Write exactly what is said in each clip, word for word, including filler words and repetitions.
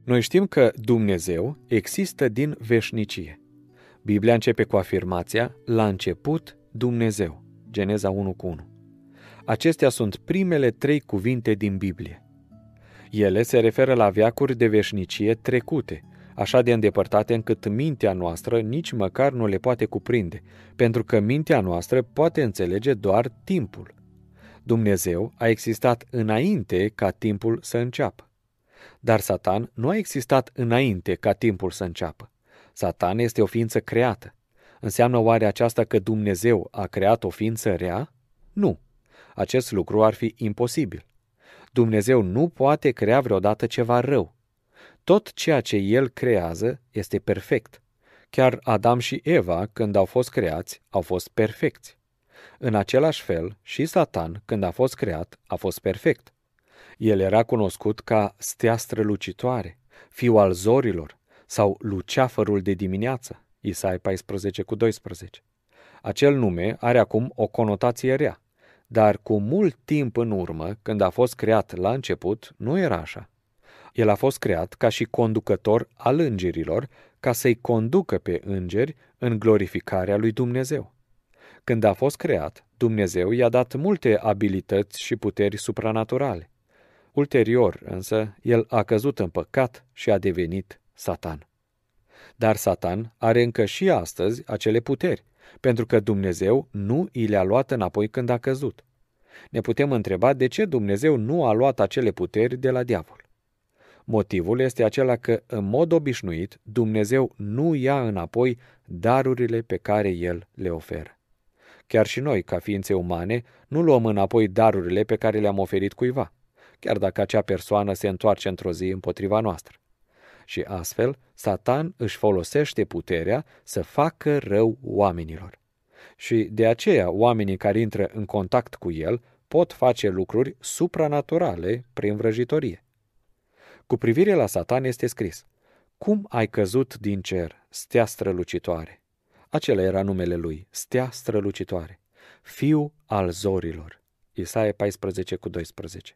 Noi știm că Dumnezeu există din veșnicie. Biblia începe cu afirmația, la început Dumnezeu, Geneza unu cu unu. Acestea sunt primele trei cuvinte din Biblie. Ele se referă la veacuri de veșnicie trecute, așa de îndepărtate încât mintea noastră nici măcar nu le poate cuprinde, pentru că mintea noastră poate înțelege doar timpul. Dumnezeu a existat înainte ca timpul să înceapă. Dar Satan nu a existat înainte ca timpul să înceapă. Satan este o ființă creată. Înseamnă oare aceasta că Dumnezeu a creat o ființă rea? Nu. Acest lucru ar fi imposibil. Dumnezeu nu poate crea vreodată ceva rău. Tot ceea ce El creează este perfect. Chiar Adam și Eva, când au fost creați, au fost perfecți. În același fel, și Satan, când a fost creat, a fost perfect. El era cunoscut ca stea strălucitoare, fiul al zorilor, sau luceafărul de dimineață, Isaia paisprezece cu doisprezece. Acel nume are acum o conotație rea, dar cu mult timp în urmă, când a fost creat la început, nu era așa. El a fost creat ca și conducător al îngerilor, ca să-i conducă pe îngeri în glorificarea lui Dumnezeu. Când a fost creat, Dumnezeu i-a dat multe abilități și puteri supranaturale. Ulterior, însă, el a căzut în păcat și a devenit Satan. Dar Satan are încă și astăzi acele puteri, pentru că Dumnezeu nu i le-a luat înapoi când a căzut. Ne putem întreba de ce Dumnezeu nu a luat acele puteri de la diavol. Motivul este acela că, în mod obișnuit, Dumnezeu nu ia înapoi darurile pe care El le oferă. Chiar și noi, ca ființe umane, nu luăm înapoi darurile pe care le-am oferit cuiva, chiar dacă acea persoană se întoarce într-o zi împotriva noastră. Și astfel, Satan își folosește puterea să facă rău oamenilor. Și de aceea, oamenii care intră în contact cu el pot face lucruri supranaturale prin vrăjitorie. Cu privire la Satan este scris, cum ai căzut din cer, stea strălucitoare? Acela era numele lui, stea strălucitoare, fiu al zorilor. Isaia paisprezece cu doisprezece.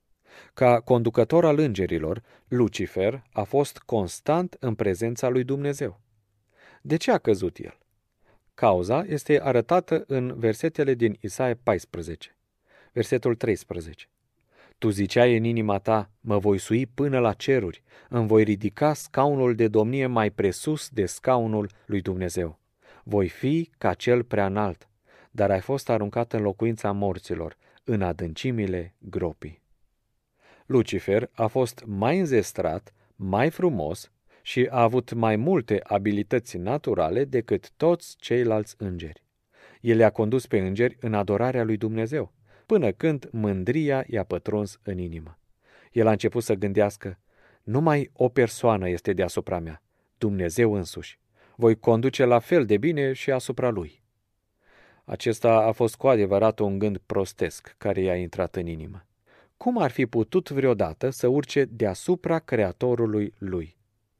Ca conducător al îngerilor, Lucifer a fost constant în prezența lui Dumnezeu. De ce a căzut el? Cauza este arătată în versetele din Isaia paisprezece, versetul treisprezece. Tu ziceai în inima ta, mă voi sui până la ceruri, îmi voi ridica scaunul de domnie mai presus de scaunul lui Dumnezeu. Voi fi ca cel prea înalt, dar ai fost aruncat în locuința morților, în adâncimile gropii. Lucifer a fost mai înzestrat, mai frumos și a avut mai multe abilități naturale decât toți ceilalți îngeri. El i-a condus pe îngeri în adorarea lui Dumnezeu, până când mândria i-a pătruns în inimă. El a început să gândească, numai o persoană este deasupra mea, Dumnezeu însuși. Voi conduce la fel de bine și asupra lui. Acesta a fost cu adevărat un gând prostesc care i-a intrat în inimă. Cum ar fi putut vreodată să urce deasupra Creatorului lui?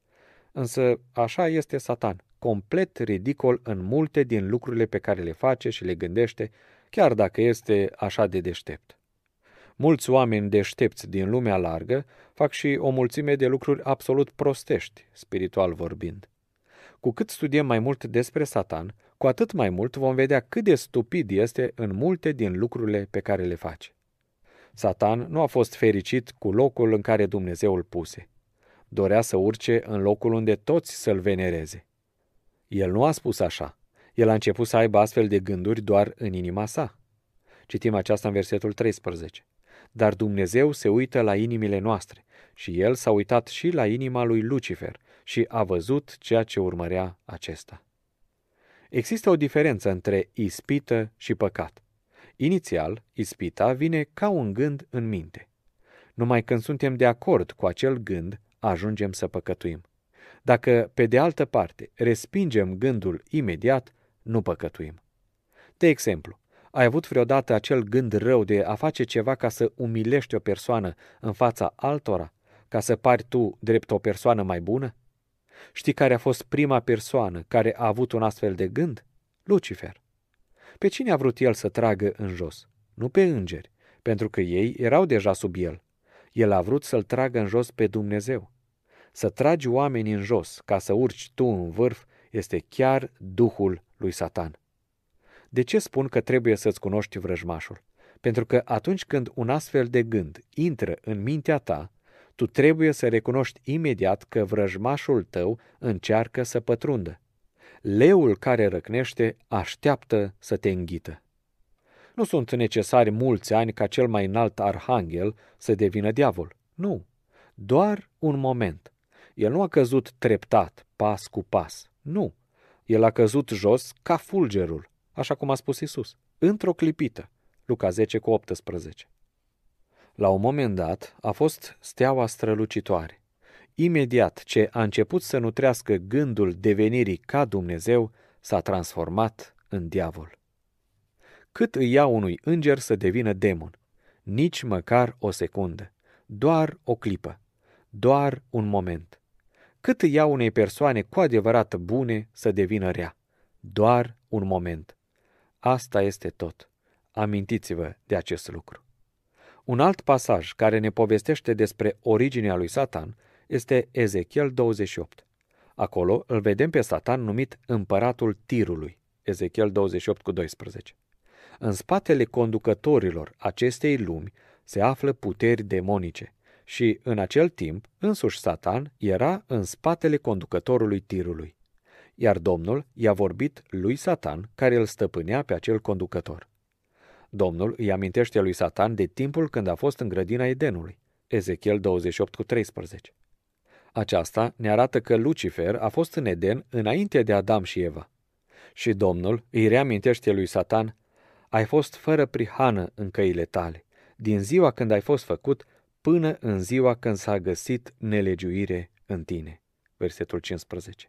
Însă așa este Satan, complet ridicol în multe din lucrurile pe care le face și le gândește, chiar dacă este așa de deștept. Mulți oameni deștepți din lumea largă fac și o mulțime de lucruri absolut prostești, spiritual vorbind. Cu cât studiem mai mult despre Satan, cu atât mai mult vom vedea cât de stupid este în multe din lucrurile pe care le face. Satan nu a fost fericit cu locul în care Dumnezeu îl puse. Dorea să urce în locul unde toți să-l venereze. El nu a spus așa. El a început să aibă astfel de gânduri doar în inima sa. Citim aceasta în versetul treisprezece. Dar Dumnezeu se uită la inimile noastre și El s-a uitat și la inima lui Lucifer și a văzut ceea ce urmărea acesta. Există o diferență între ispită și păcat. Inițial, ispita vine ca un gând în minte. Numai când suntem de acord cu acel gând, ajungem să păcătuim. Dacă, pe de altă parte, respingem gândul imediat, nu păcătuim. De exemplu, ai avut vreodată acel gând rău de a face ceva ca să umilești o persoană în fața altora, ca să pari tu drept o persoană mai bună? Știi care a fost prima persoană care a avut un astfel de gând? Lucifer. Pe cine a vrut el să tragă în jos? Nu pe îngeri, pentru că ei erau deja sub el. El a vrut să-l tragă în jos pe Dumnezeu. Să tragi oamenii în jos ca să urci tu în vârf este chiar duhul lui Satan. De ce spun că trebuie să-ți cunoști vrăjmașul? Pentru că atunci când un astfel de gând intră în mintea ta, tu trebuie să recunoști imediat că vrăjmașul tău încearcă să pătrundă. Leul care răcnește așteaptă să te înghită. Nu sunt necesari mulți ani ca cel mai înalt arhanghel să devină diavol. Nu, doar un moment. El nu a căzut treptat, pas cu pas. Nu, el a căzut jos ca fulgerul, așa cum a spus Iisus, într-o clipită. Luca zece cu optsprezece. La un moment dat a fost steaua strălucitoare. Imediat ce a început să nutrească gândul devenirii ca Dumnezeu, s-a transformat în diavol. Cât îi ia unui înger să devină demon? Nici măcar o secundă, doar o clipă, doar un moment. Cât îi ia unei persoane cu adevărat bune să devină rea? Doar un moment. Asta este tot. Amintiți-vă de acest lucru. Un alt pasaj care ne povestește despre originea lui Satan este Ezechiel douăzeci și opt. Acolo îl vedem pe Satan numit împăratul Tirului, Ezechiel douăzeci și opt cu doisprezece. În spatele conducătorilor acestei lumi se află puteri demonice și, în acel timp, însuși Satan era în spatele conducătorului Tirului. Iar Domnul i-a vorbit lui Satan, care îl stăpânea pe acel conducător. Domnul îi amintește lui Satan de timpul când a fost în grădina Edenului, Ezechiel douăzeci și opt cu treisprezece. Aceasta ne arată că Lucifer a fost în Eden înainte de Adam și Eva. Și Domnul îi reamintește lui Satan: ai fost fără prihană în căile tale, din ziua când ai fost făcut până în ziua când s-a găsit nelegiuire în tine. Versetul cincisprezece.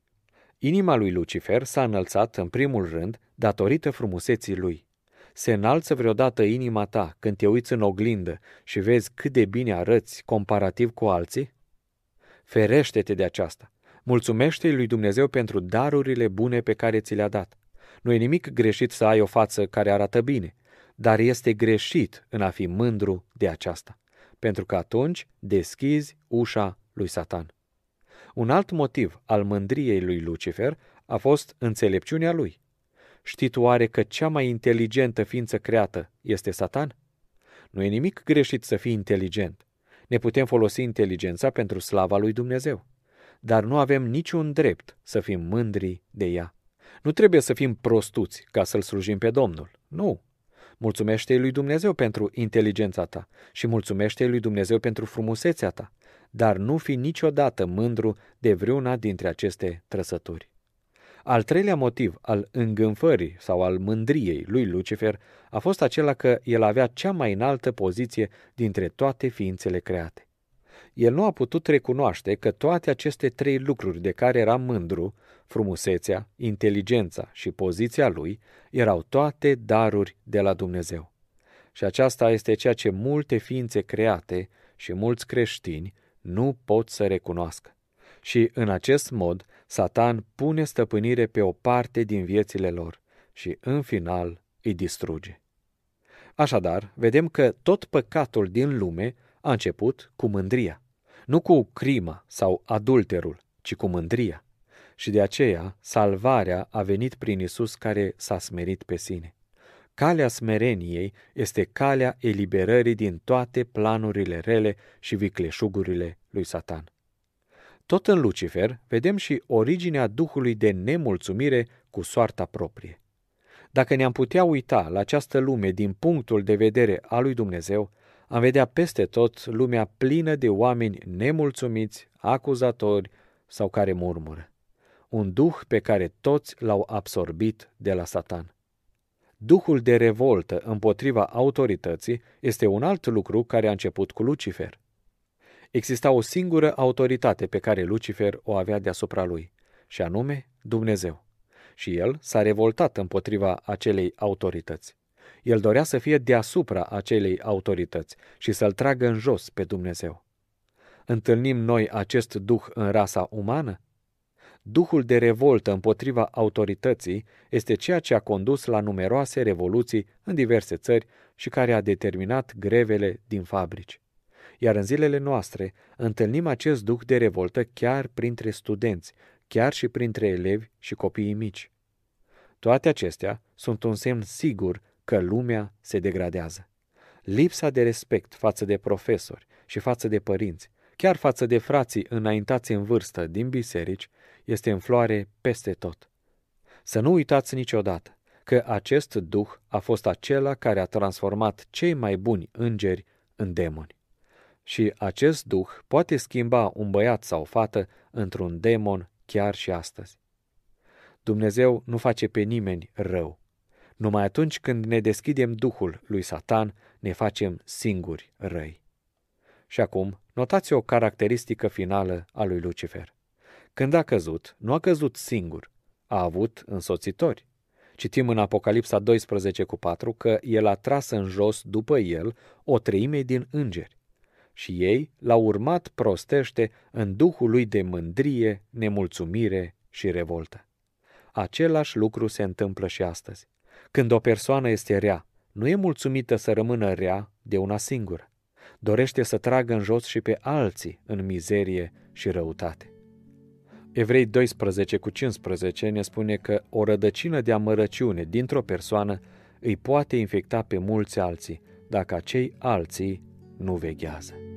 Inima lui Lucifer s-a înălțat în primul rând datorită frumuseții lui. Se înalță vreodată inima ta când te uiți în oglindă și vezi cât de bine arăți comparativ cu alții? Ferește-te de aceasta. Mulțumește-i lui Dumnezeu pentru darurile bune pe care ți le-a dat. Nu e nimic greșit să ai o față care arată bine, dar este greșit în a fi mândru de aceasta, pentru că atunci deschizi ușa lui Satan. Un alt motiv al mândriei lui Lucifer a fost înțelepciunea lui. Știi tu oare că cea mai inteligentă ființă creată este Satan? Nu e nimic greșit să fii inteligent. Ne putem folosi inteligența pentru slava lui Dumnezeu. Dar nu avem niciun drept să fim mândri de ea. Nu trebuie să fim prostuți ca să-L slujim pe Domnul. Nu. Mulțumește-i lui Dumnezeu pentru inteligența ta și mulțumește-i lui Dumnezeu pentru frumusețea ta, dar nu fi niciodată mândru de vreuna dintre aceste trăsături. Al treilea motiv al îngânfării sau al mândriei lui Lucifer a fost acela că el avea cea mai înaltă poziție dintre toate ființele create. El nu a putut recunoaște că toate aceste trei lucruri de care era mândru, frumusețea, inteligența și poziția lui, erau toate daruri de la Dumnezeu. Și aceasta este ceea ce multe ființe create și mulți creștini nu pot să recunoască. Și în acest mod, Satan pune stăpânire pe o parte din viețile lor și, în final, îi distruge. Așadar, vedem că tot păcatul din lume a început cu mândria. Nu cu crima sau adulterul, ci cu mândria. Și de aceea, salvarea a venit prin Iisus care s-a smerit pe sine. Calea smereniei este calea eliberării din toate planurile rele și vicleșugurile lui Satan. Tot în Lucifer vedem și originea duhului de nemulțumire cu soarta proprie. Dacă ne-am putea uita la această lume din punctul de vedere al lui Dumnezeu, am vedea peste tot lumea plină de oameni nemulțumiți, acuzatori sau care murmură. Un duh pe care toți l-au absorbit de la Satan. Duhul de revoltă împotriva autorității este un alt lucru care a început cu Lucifer. Exista o singură autoritate pe care Lucifer o avea deasupra lui, și anume Dumnezeu. Și el s-a revoltat împotriva acelei autorități. El dorea să fie deasupra acelei autorități și să-l tragă în jos pe Dumnezeu. Întâlnim noi acest duh în rasa umană? Duhul de revoltă împotriva autorității este ceea ce a condus la numeroase revoluții în diverse țări și care a determinat grevele din fabrici. Iar în zilele noastre întâlnim acest duh de revoltă chiar printre studenți, chiar și printre elevi și copiii mici. Toate acestea sunt un semn sigur că lumea se degradează. Lipsa de respect față de profesori și față de părinți, chiar față de frații înaintați în vârstă din biserici, este în floare peste tot. Să nu uitați niciodată că acest duh a fost acela care a transformat cei mai buni îngeri în demoni. Și acest duh poate schimba un băiat sau o fată într-un demon chiar și astăzi. Dumnezeu nu face pe nimeni rău. Numai atunci când ne deschidem duhul lui Satan, ne facem singuri răi. Și acum, notați o caracteristică finală a lui Lucifer. Când a căzut, nu a căzut singur, a avut însoțitori. Citim în Apocalipsa doisprezece cu patru că el a tras în jos după el o treime din îngeri și ei l-au urmat prostește în duhul lui de mândrie, nemulțumire și revoltă. Același lucru se întâmplă și astăzi. Când o persoană este rea, nu e mulțumită să rămână rea de una singură. Dorește să tragă în jos și pe alții în mizerie și răutate. Evrei doisprezece cu cincisprezece ne spune că o rădăcină de amărăciune dintr-o persoană îi poate infecta pe mulți alții, dacă acei alții nu veghează.